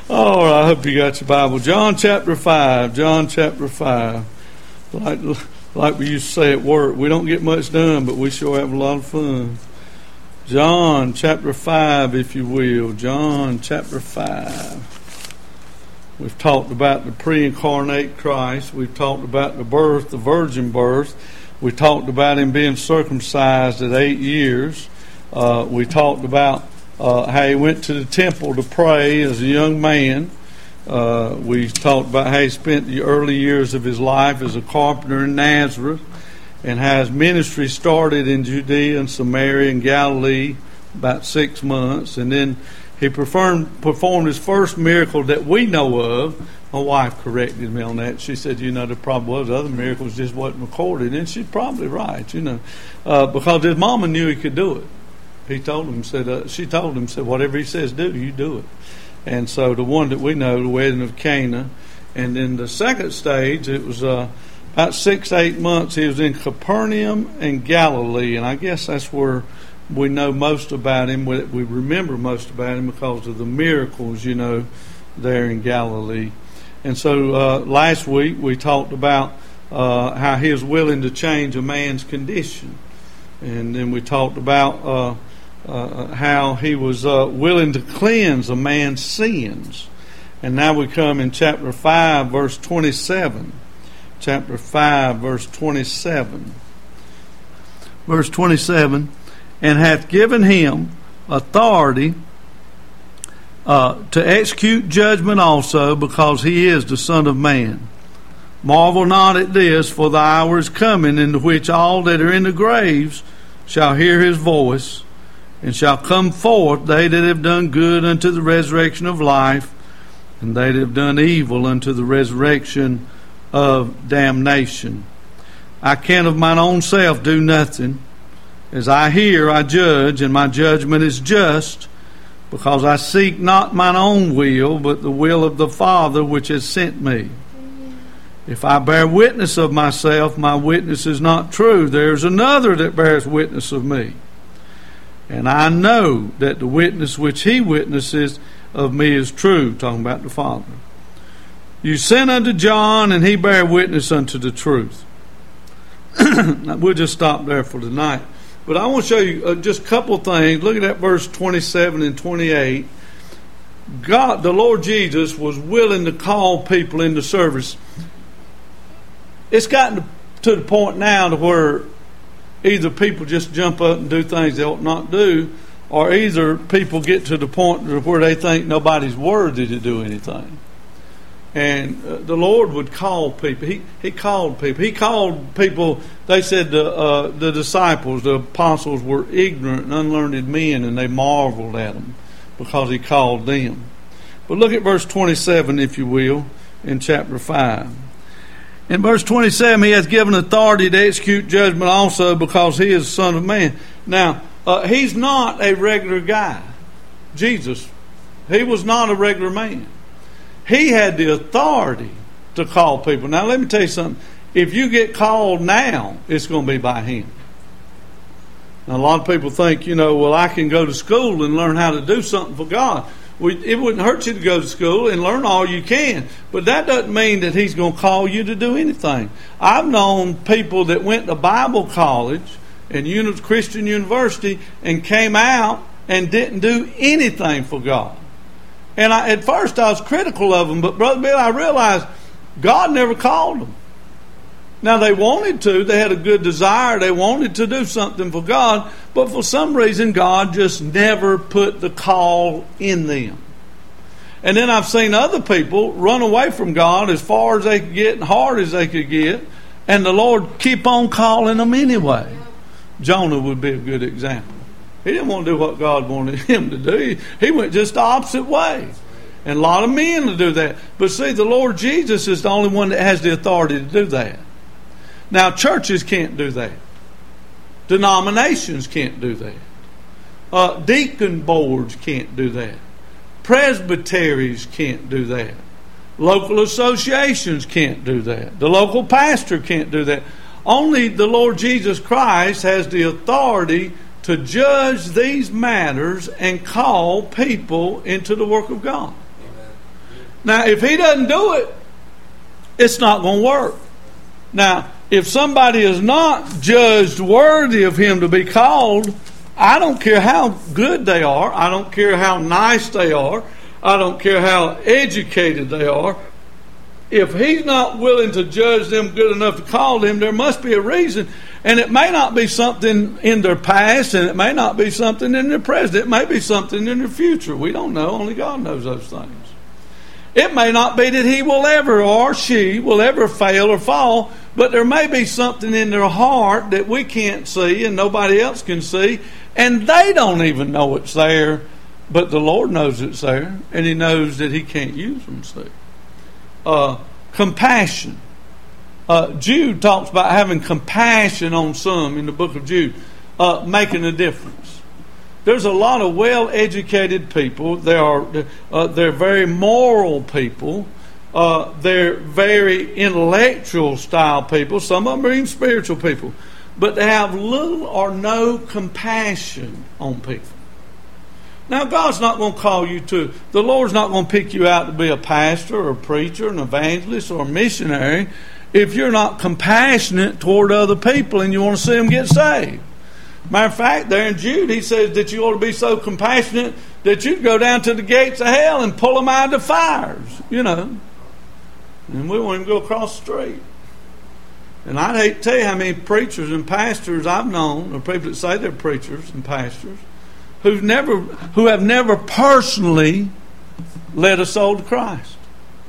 All right, I hope you got your Bible. John chapter 5. John chapter 5. Like we used to say at work, we don't get much done, but we sure have a lot of fun. John chapter 5, if you will. John chapter 5. We've talked about the pre-incarnate Christ. We've talked about the birth, the virgin birth. We talked about him being circumcised at 8 years. We talked about how he went to the temple to pray as a young man. We talked about how he spent the early years of his life as a carpenter in Nazareth, and how his ministry started in Judea and Samaria and Galilee about 6 months, and then he performed his first miracle that we know of. My wife corrected me on that. She said, there probably was other miracles, just wasn't recorded, and she's probably right, because his mama knew he could do it. She told him, whatever he says do, you do it. And so the one that we know, the wedding of Cana. And then the second stage, it was about 6 to 8 months, he was in Capernaum and Galilee. And I guess that's where we know most about him. We remember most about him because of the miracles, there in Galilee. And so last week we talked about how he was willing to change a man's condition. And then we talked about how he was willing to cleanse a man's sins. And now we come in chapter 5, verse 27. Chapter 5, verse 27. Verse 27, and hath given him authority to execute judgment also, because he is the Son of Man. Marvel not at this, for the hour is coming in the which all that are in the graves shall hear his voice, and shall come forth, they that have done good unto the resurrection of life, and they that have done evil unto the resurrection of damnation. I can of mine own self do nothing. As I hear, I judge, and my judgment is just, because I seek not mine own will, but the will of the Father which has sent me. If I bear witness of myself, my witness is not true. There is another that bears witness of me. And I know that the witness which he witnesses of me is true, talking about the Father. You sent unto John, and he bare witness unto the truth. We'll just stop there for tonight. But I want to show you just a couple things. Look at that verse 27 and 28. God, the Lord Jesus, was willing to call people into service. It's gotten to the point now to where either people just jump up and do things they ought not do, or either people get to the point where they think nobody's worthy to do anything. And the Lord would call people. He called people. He called people. They said the disciples, the apostles, were ignorant and unlearned men, and they marveled at them because he called them. But look at verse 27, if you will, in chapter 5. In verse 27, he has given authority to execute judgment also, because he is the Son of Man. Now, he's not a regular guy. Jesus, he was not a regular man. He had the authority to call people. Now, let me tell you something. If you get called now, it's going to be by him. Now, a lot of people think, I can go to school and learn how to do something for God. It wouldn't hurt you to go to school and learn all you can. But that doesn't mean that he's going to call you to do anything. I've known people that went to Bible college and Christian university and came out and didn't do anything for God. And at first I was critical of them, but Brother Bill, I realized God never called them. Now they wanted to. They had a good desire. They wanted to do something for God. But for some reason, God just never put the call in them. And then I've seen other people run away from God as far as they could get and hard as they could get. And the Lord keep on calling them anyway. Jonah would be a good example. He didn't want to do what God wanted him to do. He went just the opposite way. And a lot of men will do that. But see, the Lord Jesus is the only one that has the authority to do that. Now, churches can't do that. Denominations can't do that. Deacon boards can't do that. Presbyteries can't do that. Local associations can't do that. The local pastor can't do that. Only the Lord Jesus Christ has the authority to judge these matters and call people into the work of God. Now, if he doesn't do it, it's not going to work. Now, if somebody is not judged worthy of him to be called, I don't care how good they are. I don't care how nice they are. I don't care how educated they are. If he's not willing to judge them good enough to call them, there must be a reason. And it may not be something in their past, and it may not be something in their present. It may be something in their future. We don't know. Only God knows those things. It may not be that he will ever or she will ever fail or fall, but there may be something in their heart that we can't see and nobody else can see, and they don't even know it's there, but the Lord knows it's there, and he knows that he can't use them. See, compassion. Jude talks about having compassion on some in the book of Jude, making a difference. There's a lot of well-educated people. They're very moral people. They're very intellectual style people. Some of them are even spiritual people. But they have little or no compassion on people. Now, God's not going to call you to, the Lord's not going to pick you out to be a pastor or a preacher, an evangelist or a missionary if you're not compassionate toward other people and you want to see them get saved. Matter of fact, there in Jude, he says that you ought to be so compassionate that you'd go down to the gates of hell and pull them out of the fires, you know. And we won't even go across the street. And I'd hate to tell you how many preachers and pastors I've known, or people that say they're preachers and pastors, who have never personally led a soul to Christ.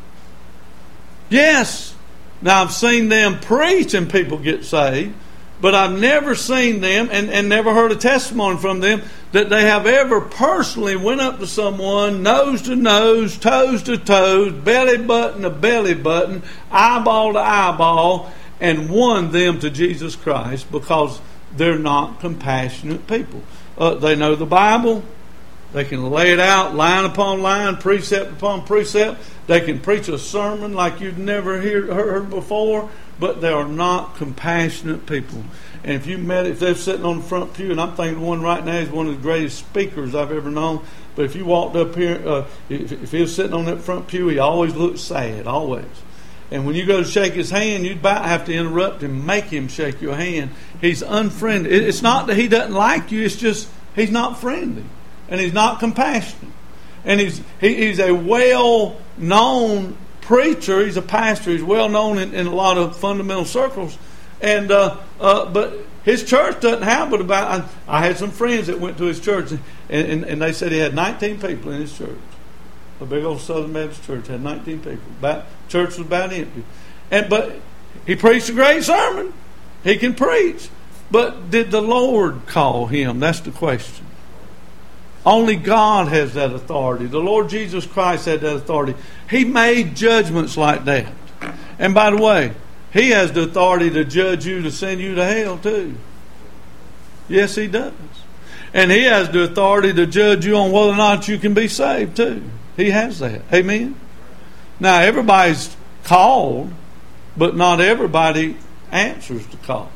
Yes, now I've seen them preach and people get saved, but I've never seen them and never heard a testimony from them that they have ever personally went up to someone, nose to nose, toes to toes, belly button to belly button, eyeball to eyeball, and won them to Jesus Christ, because they're not compassionate people. They know the Bible. They can lay it out line upon line, precept upon precept. They can preach a sermon like you've never heard before, but they are not compassionate people. And if they're sitting on the front pew, and I'm thinking one right now is one of the greatest speakers I've ever known. But if you walked up here, if he was sitting on that front pew, he always looked sad, always. And when you go to shake his hand, you'd about have to interrupt him, make him shake your hand. He's unfriendly. It's not that he doesn't like you, it's just he's not friendly. And he's not compassionate. And he's a well-known preacher. He's a pastor. He's well-known in a lot of fundamental circles. And but his church doesn't have but about... I had some friends that went to his church, and they said he had 19 people in his church. A big old Southern Baptist church had 19 people. Church was about empty. But he preached a great sermon. He can preach. But did the Lord call him? That's the question. Only God has that authority. The Lord Jesus Christ had that authority. He made judgments like that. And by the way, He has the authority to judge you, to send you to hell too. Yes, He does. And He has the authority to judge you on whether or not you can be saved too. He has that. Amen? Now, everybody's called, but not everybody answers the call.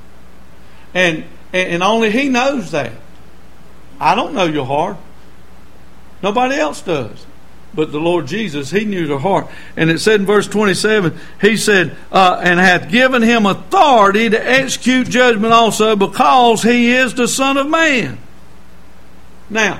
And only He knows that. I don't know your heart. Nobody else does. But the Lord Jesus, He knew their heart. And it said in verse 27, He said, and hath given Him authority to execute judgment also, because He is the Son of Man. Now,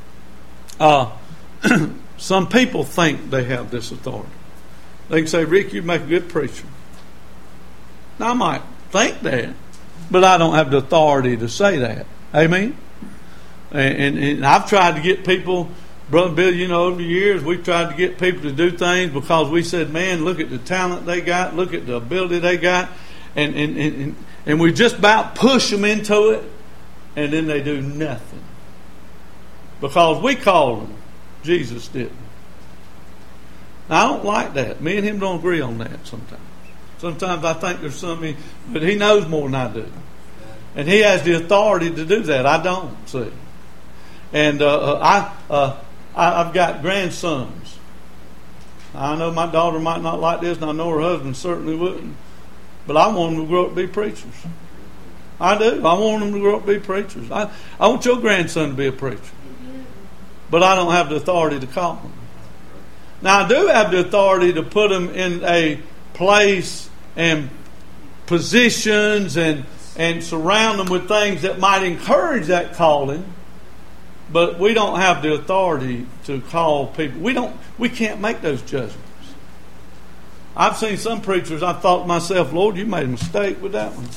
some people think they have this authority. They can say, Rick, you make a good preacher. Now, I might think that, but I don't have the authority to say that. Amen? And I've tried to get people, Brother Bill, you know, over the years, we've tried to get people to do things because we said, man, look at the talent they got, look at the ability they got, and we just about push them into it, and then they do nothing. Because we called them. Jesus didn't. Now, I don't like that. Me and him don't agree on that sometimes. Sometimes I think there's something, but he knows more than I do. And he has the authority to do that. I don't, see. And I've got grandsons. I know my daughter might not like this, and I know her husband certainly wouldn't. But I want them to grow up to be preachers. I do. I want them to grow up to be preachers. I want your grandson to be a preacher. But I don't have the authority to call them. Now, I do have the authority to put them in a place and positions and surround them with things that might encourage that calling. But we don't have the authority to call people. We can't make those judgments. I've seen some preachers, I've thought to myself, Lord, you made a mistake with that one.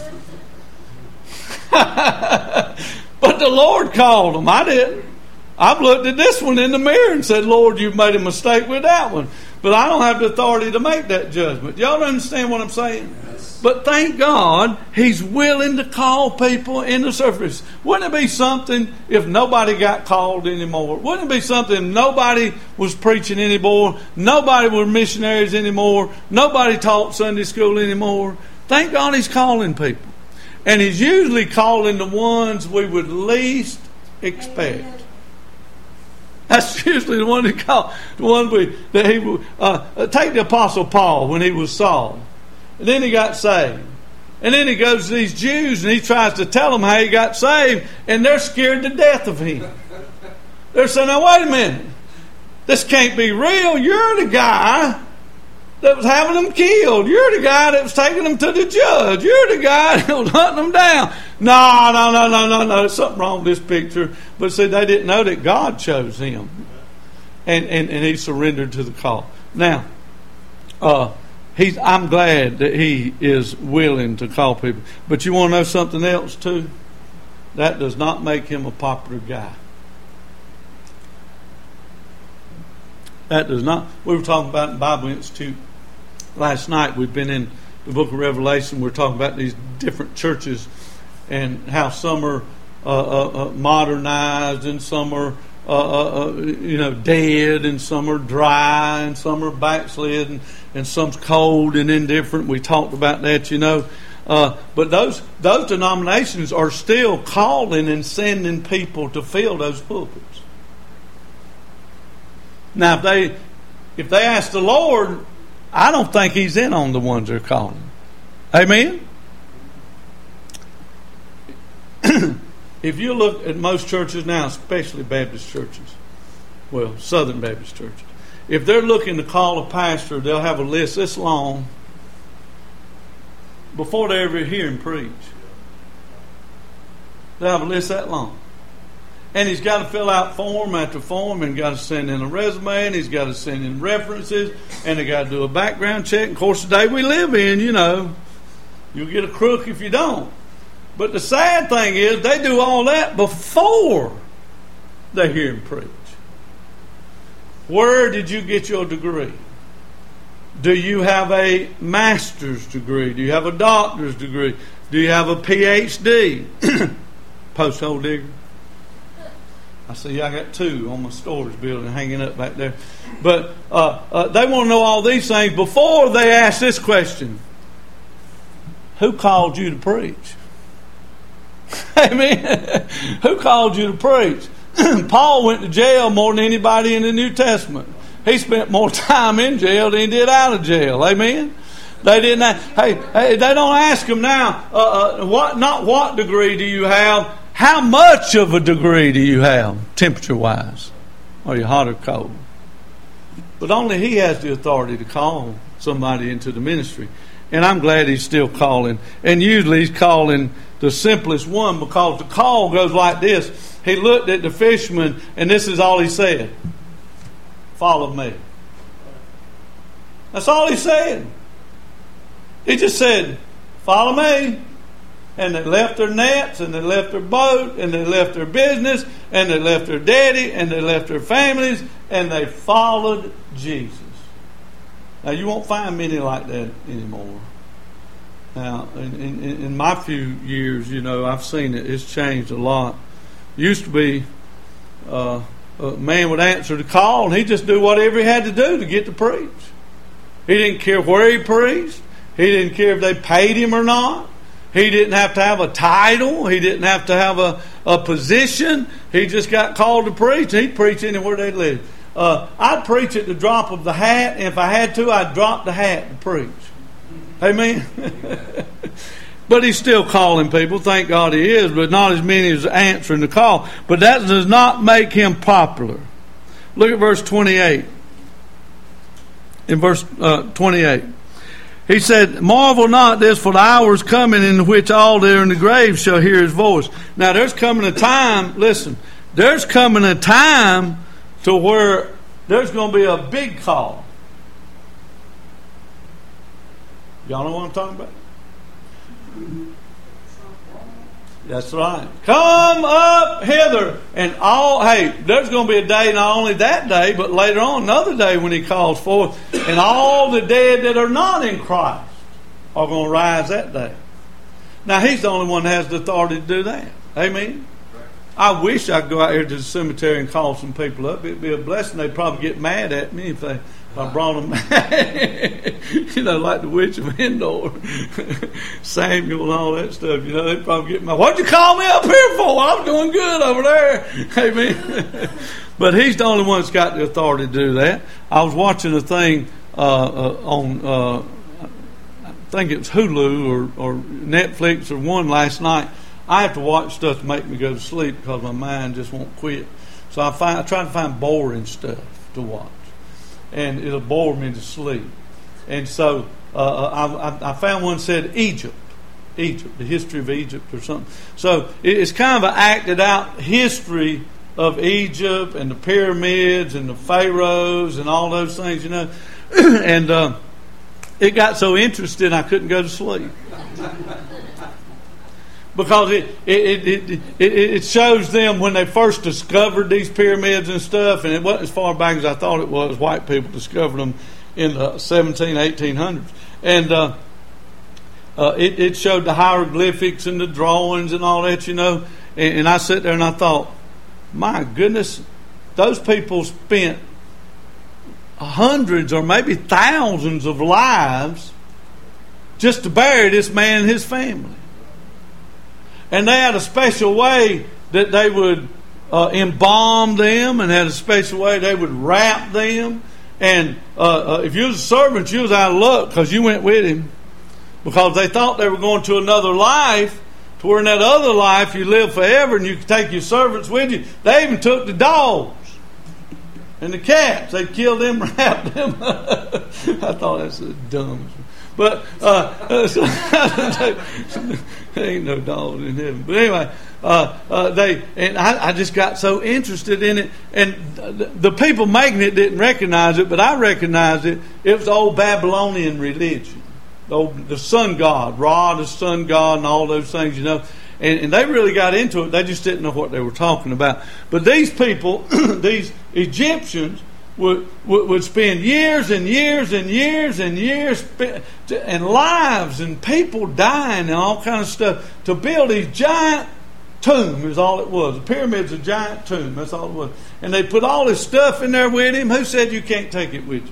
But the Lord called them. I didn't. I've looked at this one in the mirror and said, Lord, you've made a mistake with that one. But I don't have the authority to make that judgment. Y'all understand what I'm saying? Yes. But thank God He's willing to call people in the surface. Wouldn't it be something if nobody got called anymore? Wouldn't it be something if nobody was preaching anymore? Nobody were missionaries anymore? Nobody taught Sunday school anymore? Thank God He's calling people. And He's usually calling the ones we would least expect. Amen. That's usually the one He called. The one take the Apostle Paul when he was Saul. And then he got saved. And then he goes to these Jews and he tries to tell them how he got saved. And they're scared to death of him. They're saying, now wait a minute. This can't be real. You're the guy that was having them killed. You're the guy that was taking them to the judge. You're the guy that was hunting them down. No. There's something wrong with this picture. But see, they didn't know that God chose him. And he surrendered to the call. Now, I'm glad that he is willing to call people. But you want to know something else too? That does not make him a popular guy. That does not. We were talking about in Bible Institute last night. We've been in the book of Revelation. We're talking about these different churches and how some are modernized and some are dead and some are dry and some are backslid and some's cold and indifferent. We talked about that, but those denominations are still calling and sending people to fill those pulpits. Now, if they ask the Lord, I don't think He's in on the ones they're calling. Amen? If you look at most churches now, especially Baptist churches, well, Southern Baptist churches, if they're looking to call a pastor, they'll have a list this long before they ever hear him preach. They'll have a list that long. And he's got to fill out form after form and got to send in a resume and he's got to send in references and they got to do a background check. Of course, the day we live in, you'll get a crook if you don't. But the sad thing is they do all that before they hear him preach. Where did you get your degree? Do you have a master's degree? Do you have a doctor's degree? Do you have a PhD? Post-hole digger? I see I got 2 on my storage building hanging up back there. But they want to know all these things before they ask this question. Who called you to preach? Amen. Who called you to preach? Paul went to jail more than anybody in the New Testament. He spent more time in jail than he did out of jail. Amen. They didn't. Hey, they don't ask him now. What degree do you have? How much of a degree do you have, temperature-wise? Are you hot or cold? But only he has the authority to call somebody into the ministry. And I'm glad he's still calling. And usually he's calling the simplest one because the call goes like this. He looked at the fisherman and this is all he said. Follow me. That's all he said. He just said, follow me. And they left their nets, and they left their boat, and they left their business, and they left their daddy, and they left their families, and they followed Jesus. Now, you won't find many like that anymore. Now, in my few years, I've seen it. It's changed a lot. It used to be a man would answer the call, and he'd just do whatever he had to do to get to preach. He didn't care where he preached. He didn't care if they paid him or not. He didn't have to have a title. He didn't have to have a position. He just got called to preach. He'd preach anywhere they lived. I'd preach at the drop of the hat. And if I had to, I'd drop the hat to preach. Amen? But he's still calling people. Thank God he is. But not as many as answering the call. But that does not make him popular. Look at verse 28. in verse 28. He said, marvel not this, for the hour is coming in which all that are in the grave shall hear his voice. Now there's coming a time, listen, there's coming a time to where there's going to be a big call. Y'all know what I'm talking about? That's right. Come up hither. And there's going to be a day, not only that day, but later on, another day when he calls forth. And all the dead that are not in Christ are going to rise that day. Now, he's the only one that has the authority to do that. Amen? I wish I could go out here to the cemetery and call some people up. It'd be a blessing. They'd probably get mad at me if I brought them back. Like the witch of Endor, Samuel and all that stuff. They'd probably get mad. What'd you call me up here for? I'm doing good over there. Amen. But he's the only one that's got the authority to do that. I was watching a thing on, I think it was Hulu or Netflix or one last night. I have to watch stuff to make me go to sleep because my mind just won't quit. So I try to find boring stuff to watch, and it'll bore me to sleep. And so I found one that said Egypt, the history of Egypt or something. So it's kind of an acted out history of Egypt and the pyramids and the pharaohs and all those things, And it got so interesting I couldn't go to sleep. Because it shows them when they first discovered these pyramids and stuff, and it wasn't as far back as I thought it was. White people discovered them in the 1800s. And it showed the hieroglyphics and the drawings and all that, And I sat there and I thought, my goodness, those people spent hundreds or maybe thousands of lives just to bury this man and his family. And they had a special way that they would embalm them, and had a special way they would wrap them. And if you was a servant, you was out of luck because you went with him, because they thought they were going to another life, to where in that other life you live forever and you could take your servants with you. They even took the dogs and the cats. They killed them, wrapped them. I thought that's the dumbest. But there ain't no dogs in heaven. But anyway, I just got so interested in it, and the people making it didn't recognize it, but I recognized it. It was the old Babylonian religion, the sun god, Ra, the sun god, and all those things, And they really got into it. They just didn't know what they were talking about. But these people, these Egyptians, would spend years and years and years and years and lives and people dying and all kind of stuff to build these giant tombs is all it was. The pyramid's a giant tomb. That's all it was. And they put all this stuff in there with him. Who said you can't take it with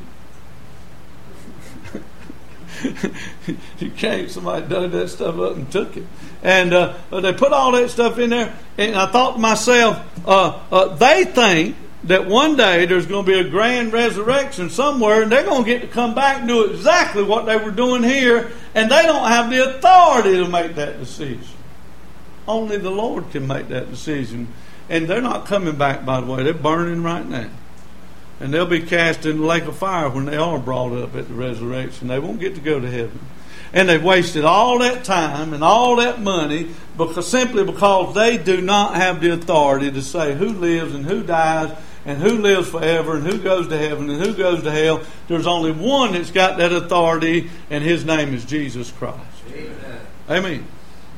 you? You can't. Somebody dug that stuff up and took it. And they put all that stuff in there. And I thought to myself, they think that one day there's going to be a grand resurrection somewhere, and they're going to get to come back and do exactly what they were doing here, and they don't have the authority to make that decision. Only the Lord can make that decision. And they're not coming back, by the way. They're burning right now. And they'll be cast in the lake of fire when they are brought up at the resurrection. They won't get to go to heaven. And they've wasted all that time and all that money simply because they do not have the authority to say who lives and who dies and who lives forever and who goes to heaven and who goes to hell. There's only one that's got that authority, and his name is Jesus Christ. Amen. Amen.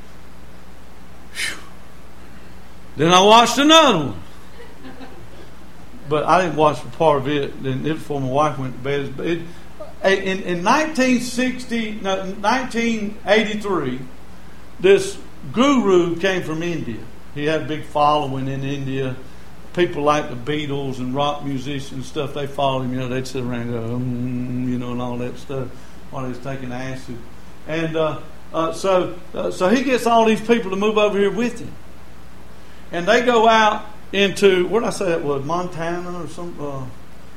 Whew. Then I watched another one. But I didn't watch the part of it. Then it was before my wife went to bed. In 1983, this guru came from India. He had a big following in India. People like the Beatles and rock musicians and stuff, they followed him. They'd sit around and go, and all that stuff while he was taking acid. And so he gets all these people to move over here with him. And they go out into, where did I say that was? Montana or something?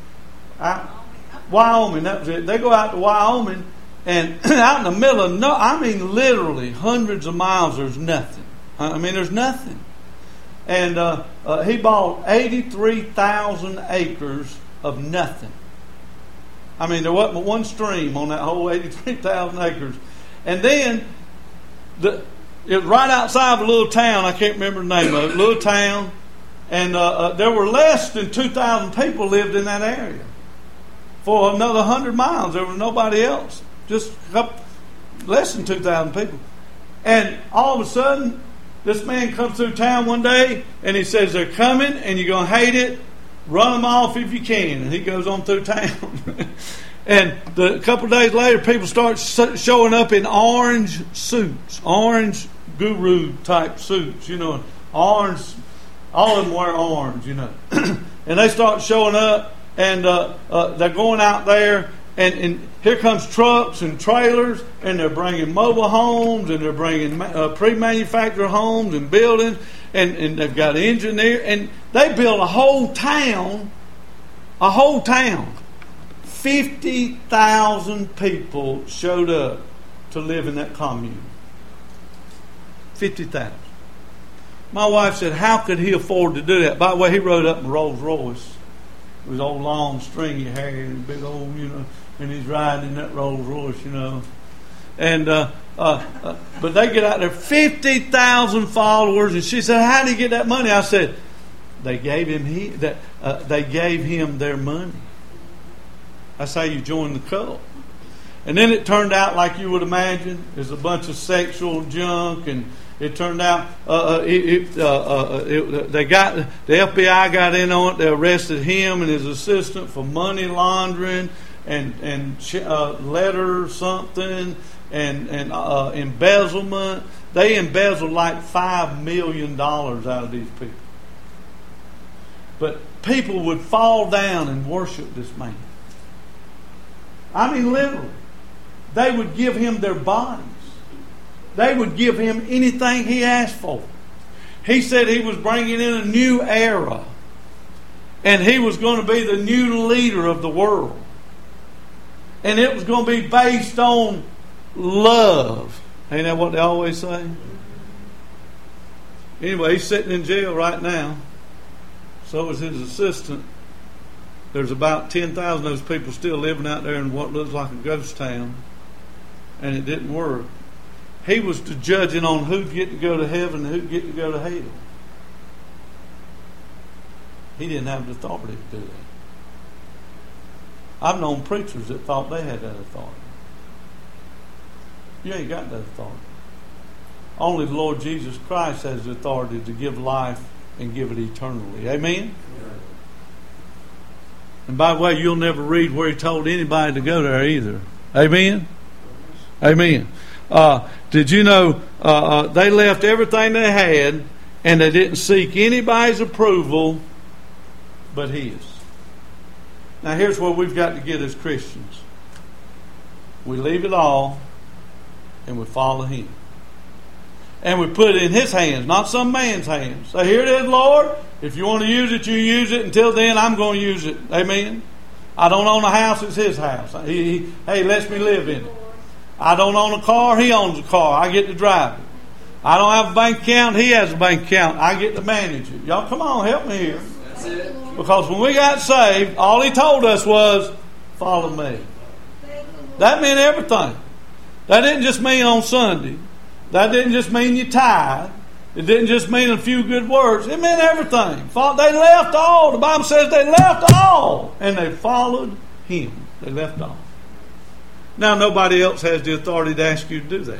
Wyoming, that was it. They go out to Wyoming, and out in the middle of literally hundreds of miles, there's nothing. There's nothing. And he bought 83,000 acres of nothing. I mean, there wasn't but one stream on that whole 83,000 acres. And then it was right outside of a little town. I can't remember the name of it. Little town. And there were less than 2,000 people lived in that area. For another 100 miles, there was nobody else. Just less than 2,000 people. And all of a sudden, this man comes through town one day, and he says, they're coming, and you're going to hate it. Run them off if you can. And he goes on through town. And a couple of days later, people start showing up in orange suits. Orange guru type suits, you know. Orange, all of them wear orange, you know. And they start showing up, and they're going out there, and here comes trucks and trailers, and they're bringing mobile homes, and they're bringing pre-manufactured homes and buildings, and they've got engineers, and they built a whole town. 50,000 people showed up to live in that commune. 50,000. My wife said, how could he afford to do that? By the way, he rode up in Rolls Royce with old long stringy hair and big old, you know, and he's riding in that Rolls Royce, you know. And but they get out there, 50,000 followers, and she said, how did he get that money? I said, they gave him their money. That's how you join the cult. And then it turned out like you would imagine. There's a bunch of sexual junk, and it turned out the FBI got in on it. They arrested him and his assistant for money laundering and letter something and embezzlement. They embezzled like $5 million out of these people. But people would fall down and worship this man. I mean, literally. They would give him their bodies. They would give him anything he asked for. He said he was bringing in a new era. And he was going to be the new leader of the world. And it was going to be based on love. Ain't that what they always say? Anyway, he's sitting in jail right now. So is his assistant. There's about 10,000 of those people still living out there in what looks like a ghost town. And it didn't work. He was judging on who'd get to go to heaven and who'd get to go to hell. He didn't have the authority to do that. I've known preachers that thought they had that authority. You ain't got that authority. Only the Lord Jesus Christ has the authority to give life and give it eternally. Amen? And by the way, you'll never read where he told anybody to go there either. Amen? Amen. Did you know they left everything they had and they didn't seek anybody's approval but his. Now here's where we've got to get as Christians. We leave it all and we follow him. And we put it in his hands, not some man's hands. So here it is, Lord. If you want to use it, you use it. Until then, I'm going to use it. Amen? I don't own a house, it's his house. He lets me live in it. I don't own a car, he owns a car. I get to drive it. I don't have a bank account, he has a bank account. I get to manage it. Y'all come on, help me here. That's it. Because when we got saved, all he told us was, follow me. That meant everything. That didn't just mean on Sunday. That didn't just mean you tithe. It didn't just mean a few good words. It meant everything. They left all. The Bible says they left all. And they followed him. They left all. Now, nobody else has the authority to ask you to do that.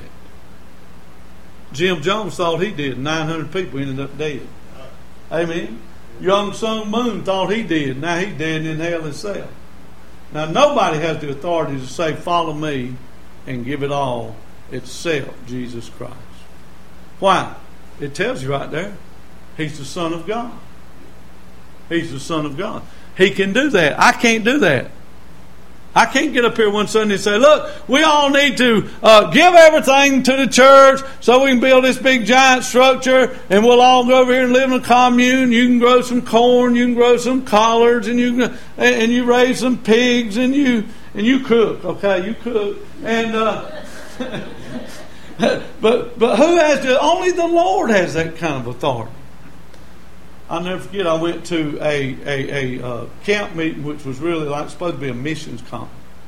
Jim Jones thought he did. 900 people ended up dead. Amen. Young Sun Moon thought he did. Now he's dead in hell himself. Now, nobody has the authority to say, follow me and give it all except Jesus Christ. Why? It tells you right there. He's the Son of God. He's the Son of God. He can do that. I can't do that. I can't get up here one Sunday and say, look, we all need to give everything to the church so we can build this big giant structure and we'll all go over here and live in a commune. You can grow some corn, you can grow some collards, and you raise some pigs, and you cook. Okay, you cook. And but who has only the Lord has that kind of authority. I'll never forget, I went to a camp meeting which was really like supposed to be a missions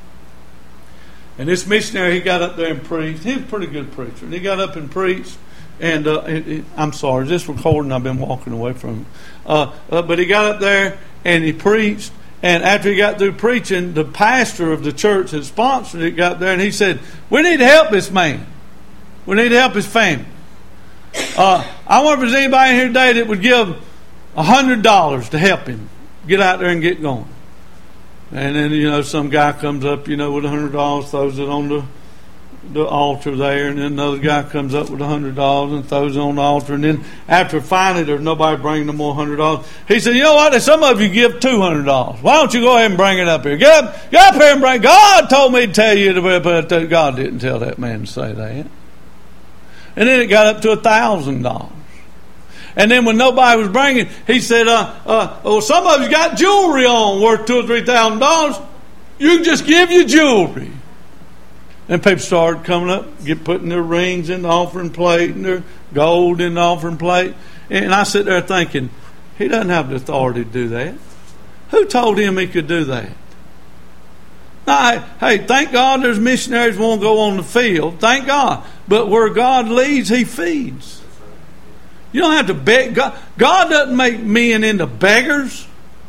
And this missionary, he got up there and preached. He was a pretty good preacher. And he got up and preached. And I'm sorry, this recording, I've been walking away from it. But he got up there and he preached. And after he got through preaching, the pastor of the church that sponsored it got there and he said, "We need to help this man. We need to help his family. I wonder if there's anybody in here today that would give $100 to help him get out there and get going." And then, some guy comes up, with $100, throws it on the altar there, and then another guy comes up with $100 and throws it on the altar, and then after finally there's nobody bringing no more $100, he said, "You know what? Some of you give $200. Why don't you go ahead and bring it up here? Get up here and bring. God told me to tell you to, but God didn't tell that man to say that." And then it got up to $1,000. And then when nobody was bringing, he said, "Well, some of you got jewelry on worth $2,000 or $3,000. You can just give your jewelry." And people started coming up, putting their rings in the offering plate and their gold in the offering plate. And I sit there thinking, he doesn't have the authority to do that. Who told him he could do that? Now, hey, thank God there's missionaries who won't go on the field. Thank God. But where God leads, He feeds. You don't have to beg. God doesn't make men into beggars.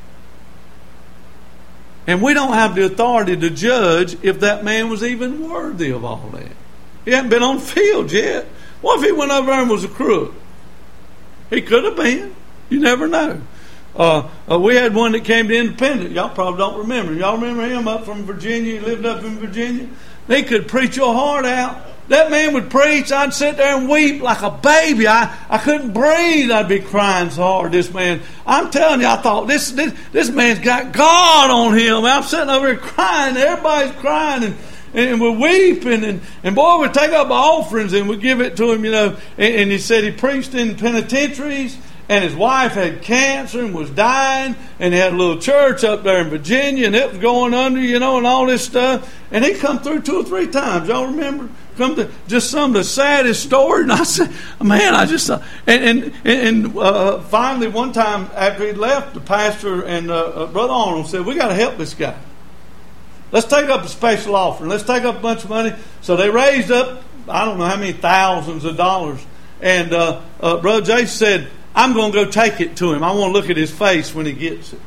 And we don't have the authority to judge if that man was even worthy of all that. He hadn't been on the field yet. What if he went over there and was a crook? He could have been. You never know. We had one that came to Independent. Y'all probably don't remember. Y'all remember him up from Virginia? He lived up in Virginia. He could preach your heart out. That man would preach. I'd sit there and weep like a baby. I couldn't breathe. I'd be crying so hard. This man, I'm telling you, I thought this man's got God on him. I'm sitting over here crying. Everybody's crying and we're weeping. And boy, we'd take up offerings and we'd give it to him, And he said he preached in penitentiaries. And his wife had cancer and was dying. And he had a little church up there in Virginia. And it was going under, and all this stuff. And he come through 2 or 3 times. Y'all remember? Come to just some of the saddest stories. And I said, man, I just... And finally, one time after he'd left, the pastor and Brother Arnold said, "We got to help this guy. Let's take up a special offering. Let's take up a bunch of money." So they raised up, I don't know how many thousands of dollars. And Brother Jason said, "I'm going to go take it to him. I want to look at his face when he gets it."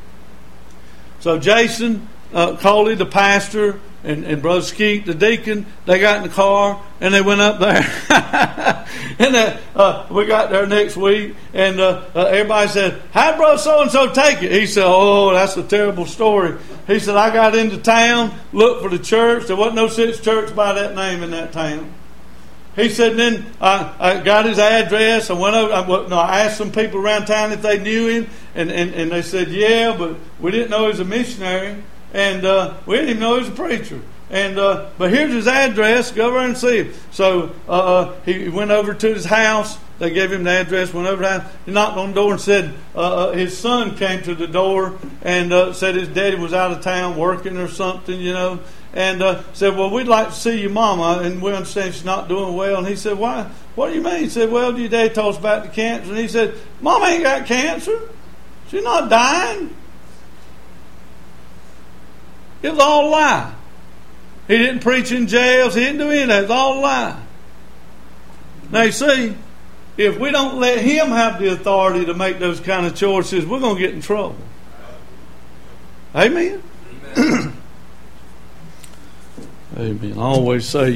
So Jason, Coley, the pastor, and Brother Skeet, the deacon, they got in the car and they went up there. And we got there next week, and everybody said, "How'd Brother so-and-so take it?" He said, "Oh, that's a terrible story." He said, "I got into town, looked for the church. There wasn't no such church by that name in that town." He said, then I got his address. I went over. I asked some people around town if they knew him, and they said, "Yeah, but we didn't know he was a missionary, and we didn't even know he was a preacher. And but here's his address. Go over and see him." So he went over to his house. They gave him the address. Went over to the house. He knocked on the door and said his son came to the door and said his daddy was out of town working or something, And said, "Well, we'd like to see your mama, and we understand she's not doing well." And he said, "Why? What do you mean?" He said, "Well, your dad told us about the cancer." And he said, "Mama ain't got cancer. She's not dying." It was all a lie. He didn't preach in jails. He didn't do any of that. It was all a lie. Now, you see, if we don't let him have the authority to make those kind of choices, we're going to get in trouble. Amen? Amen. Amen. I always say,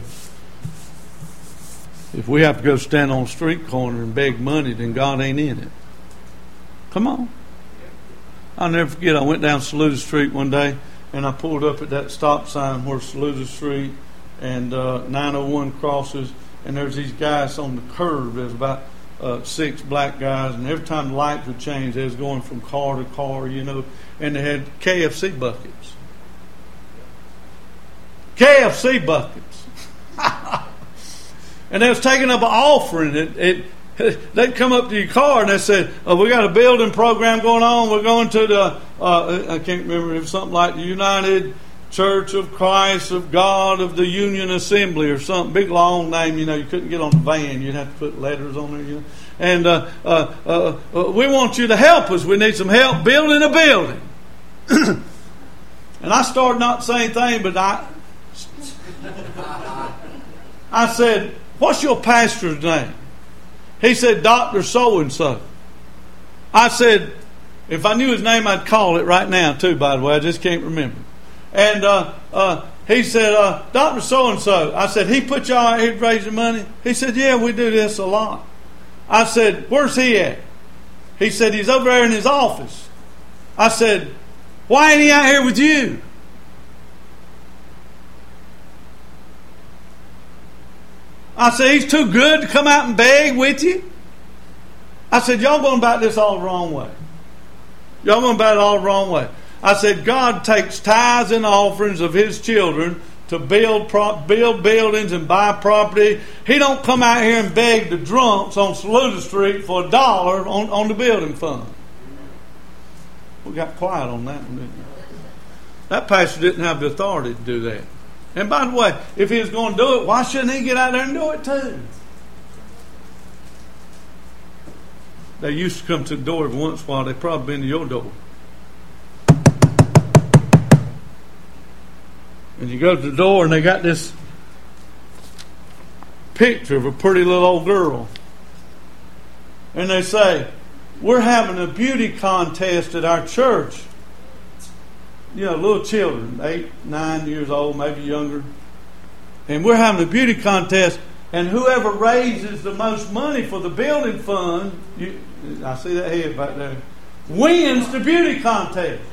if we have to go stand on a street corner and beg money, then God ain't in it. Come on. I'll never forget, I went down Saluda Street one day, and I pulled up at that stop sign where Saluda Street and 901 crosses, and there's these guys on the curb. There's about 6 black guys, and every time the lights would change, they was going from car to car, and they had KFC buckets. KFC buckets. And they was taking up an offering. They'd come up to your car and they said, "We got a building program going on. We're going to the, I can't remember, it was something like the United Church of Christ of God of the Union Assembly or something. Big long name, you couldn't get on the van. You'd have to put letters on there, And we want you to help us. We need some help building a building." And I started not saying anything, but I said, what's your pastor's name? He said, Dr. So-and-so. I said, if I knew his name, I'd call it right now too, by the way. I just can't remember. And he said, Dr. So-and-so. I said, he put y'all out here raising money? He said, yeah, we do this a lot. I said, where's he at? He said, he's over there in his office. I said, why ain't he out here with you? I said, he's too good to come out and beg with you. I said, y'all going about this all the wrong way. Y'all going about it all the wrong way. I said, God takes tithes and offerings of His children to build buildings and buy property. He don't come out here and beg the drunks on Saluda Street for $1 on the building fund. We got quiet on that one, didn't we? That pastor didn't have the authority to do that. And by the way, if he was going to do it, why shouldn't he get out there and do it too? They used to come to the door every once in a while. They've probably been to your door. And you go to the door and they got this picture of a pretty little old girl. And they say, we're having a beauty contest at our church. You know, little children, 8, 9 years old, maybe younger. And we're having a beauty contest. And whoever raises the most money for the building fund, I see that head back there, wins the beauty contest.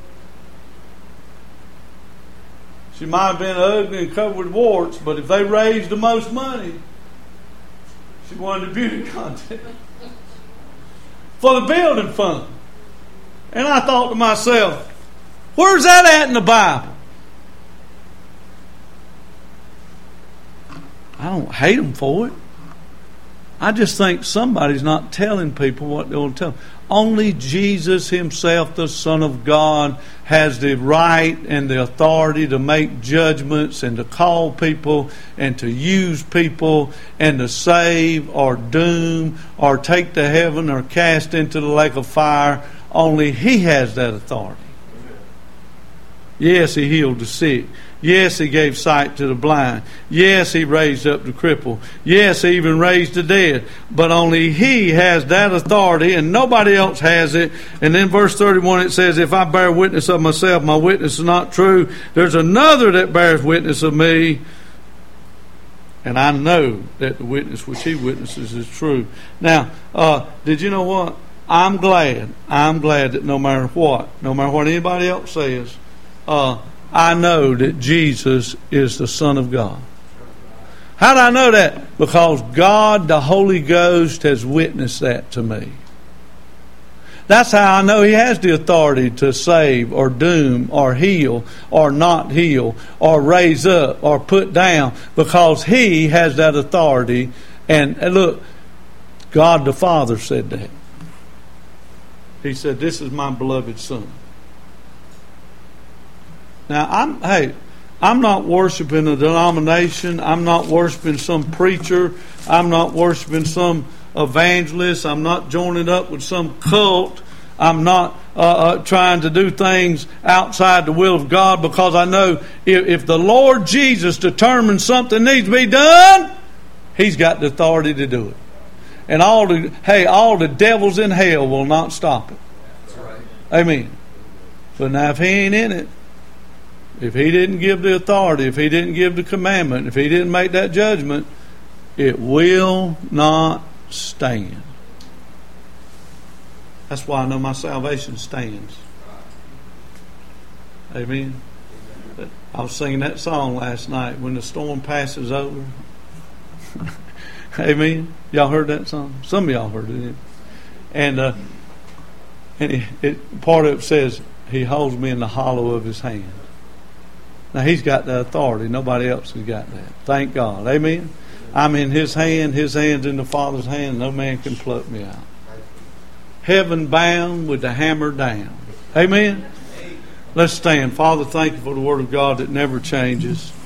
She might have been ugly and covered with warts, but if they raised the most money, she won the beauty contest for the building fund. And I thought to myself, where's that at in the Bible? I don't hate them for it. I just think somebody's not telling people what they want to tell them. Only Jesus Himself, the Son of God, has the right and the authority to make judgments and to call people and to use people and to save or doom or take to heaven or cast into the lake of fire. Only He has that authority. Yes, He healed the sick. Yes, He gave sight to the blind. Yes, He raised up the cripple. Yes, He even raised the dead. But only He has that authority and nobody else has it. And then verse 31 it says, if I bear witness of myself, my witness is not true. There's another that bears witness of me. And I know that the witness which He witnesses is true. Now, did you know what? I'm glad that no matter what anybody else says, I know that Jesus is the Son of God. How do I know that? Because God, the Holy Ghost, has witnessed that to me. That's how I know He has the authority to save or doom or heal or not heal or raise up or put down, because He has that authority. And look, God the Father said that. He said, this is my beloved Son. Now, I'm not worshiping a denomination. I'm not worshiping some preacher. I'm not worshiping some evangelist. I'm not joining up with some cult. I'm not trying to do things outside the will of God, because I know if the Lord Jesus determines something needs to be done, He's got the authority to do it. And all the devils in hell will not stop it. That's right. Amen. But now if He ain't in it, if He didn't give the authority, if He didn't give the commandment, if He didn't make that judgment, it will not stand. That's why I know my salvation stands. Amen. I was singing that song last night, when the storm passes over. Amen. Y'all heard that song? Some of y'all heard it. And part of it says, He holds me in the hollow of His hand. Now, He's got the authority. Nobody else has got that. Thank God. Amen. I'm in His hand. His hand's in the Father's hand. No man can pluck me out. Heaven bound with the hammer down. Amen. Let's stand. Father, thank You for the Word of God that never changes.